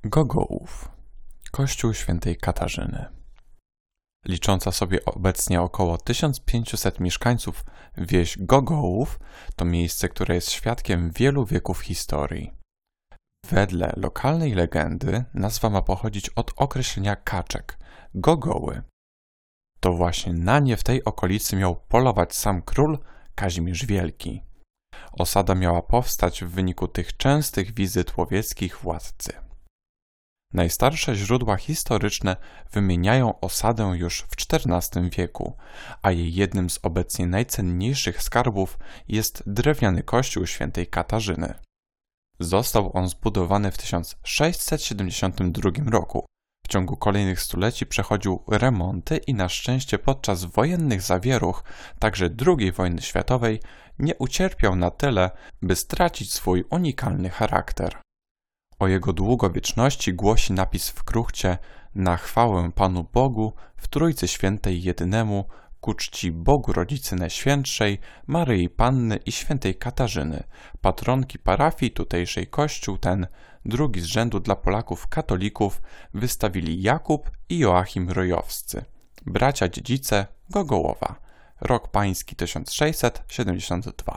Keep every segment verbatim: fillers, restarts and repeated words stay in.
Gogołów, kościół świętej Katarzyny. Licząca sobie obecnie około tysiąc pięćset mieszkańców, wieś Gogołów to miejsce, które jest świadkiem wielu wieków historii. Wedle lokalnej legendy nazwa ma pochodzić od określenia kaczek, gogoły. To właśnie na nie w tej okolicy miał polować sam król Kazimierz Wielki. Osada miała powstać w wyniku tych częstych wizyt łowieckich władcy. Najstarsze źródła historyczne wymieniają osadę już w czternastym wieku, a jej jednym z obecnie najcenniejszych skarbów jest drewniany kościół świętej Katarzyny. Został on zbudowany w tysiąc sześćset siedemdziesiątym drugim roku. W ciągu kolejnych stuleci przechodził remonty i na szczęście podczas wojennych zawieruch, także drugiej wojny światowej, nie ucierpiał na tyle, by stracić swój unikalny charakter. O jego długowieczności głosi napis w kruchcie: na chwałę Panu Bogu, w Trójcy Świętej Jedynemu, ku czci Bogu Rodzicy Najświętszej, Maryi Panny i świętej Katarzyny, patronki parafii tutejszej kościół ten, drugi z rzędu dla Polaków katolików, wystawili Jakub i Joachim Rojowscy, bracia dziedzice Gogołowa, rok pański tysiąc sześćset siedemdziesiąty drugi.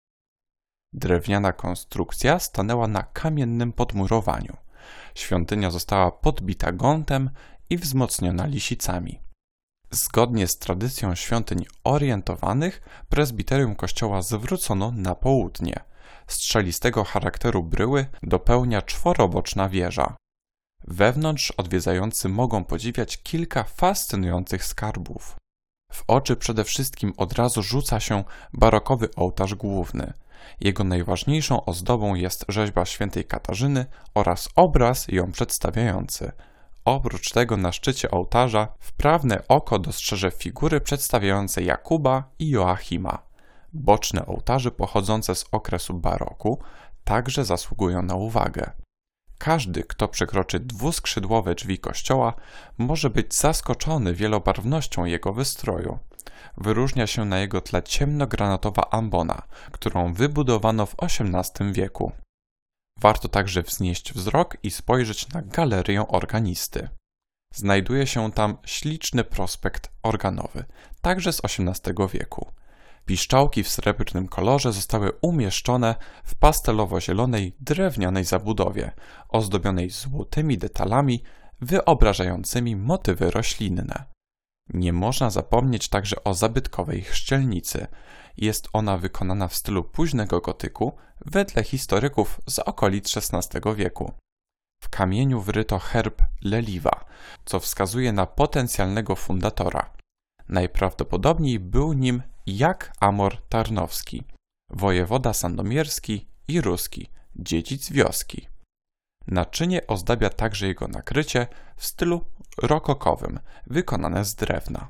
Drewniana konstrukcja stanęła na kamiennym podmurowaniu. Świątynia została podbita gątem i wzmocniona lisicami. Zgodnie z tradycją świątyń orientowanych, prezbiterium kościoła zwrócono na południe. Strzelistego charakteru bryły dopełnia czworoboczna wieża. Wewnątrz odwiedzający mogą podziwiać kilka fascynujących skarbów. W oczy przede wszystkim od razu rzuca się barokowy ołtarz główny. Jego najważniejszą ozdobą jest rzeźba świętej Katarzyny oraz obraz ją przedstawiający. Oprócz tego na szczycie ołtarza wprawne oko dostrzeże figury przedstawiające Jakuba i Joachima. Boczne ołtarze pochodzące z okresu baroku także zasługują na uwagę. Każdy, kto przekroczy dwuskrzydłowe drzwi kościoła, może być zaskoczony wielobarwnością jego wystroju. Wyróżnia się na jego tle ciemnogranatowa ambona, którą wybudowano w osiemnastym wieku. Warto także wznieść wzrok i spojrzeć na galerię organisty. Znajduje się tam śliczny prospekt organowy, także z osiemnastego wieku. Piszczałki w srebrnym kolorze zostały umieszczone w pastelowo-zielonej drewnianej zabudowie, ozdobionej złotymi detalami wyobrażającymi motywy roślinne. Nie można zapomnieć także o zabytkowej chrzcielnicy. Jest ona wykonana w stylu późnego gotyku, wedle historyków z okolic szesnastego wieku. W kamieniu wryto herb Leliwa, co wskazuje na potencjalnego fundatora. Najprawdopodobniej był nim Jak Amor Tarnowski, wojewoda sandomierski i ruski, dziedzic wioski. Naczynie ozdabia także jego nakrycie w stylu rokokowym, wykonane z drewna.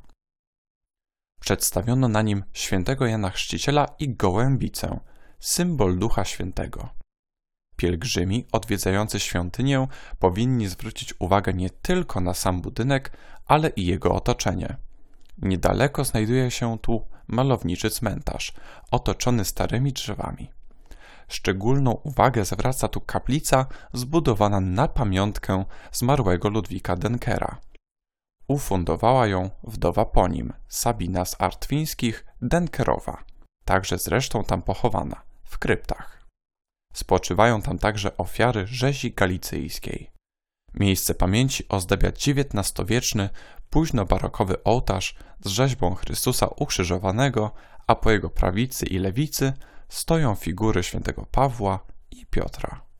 Przedstawiono na nim świętego Jana Chrzciciela i gołębicę, symbol Ducha Świętego. Pielgrzymi odwiedzający świątynię powinni zwrócić uwagę nie tylko na sam budynek, ale i jego otoczenie. Niedaleko znajduje się tu malowniczy cmentarz, otoczony starymi drzewami. Szczególną uwagę zwraca tu kaplica zbudowana na pamiątkę zmarłego Ludwika Denkera. Ufundowała ją wdowa po nim, Sabina z Artwińskich Denkerowa, także zresztą tam pochowana, w kryptach. Spoczywają tam także ofiary rzezi galicyjskiej. Miejsce pamięci ozdabia dziewiętnastowieczny, późnobarokowy ołtarz z rzeźbą Chrystusa ukrzyżowanego, a po jego prawicy i lewicy stoją figury świętego Pawła i Piotra.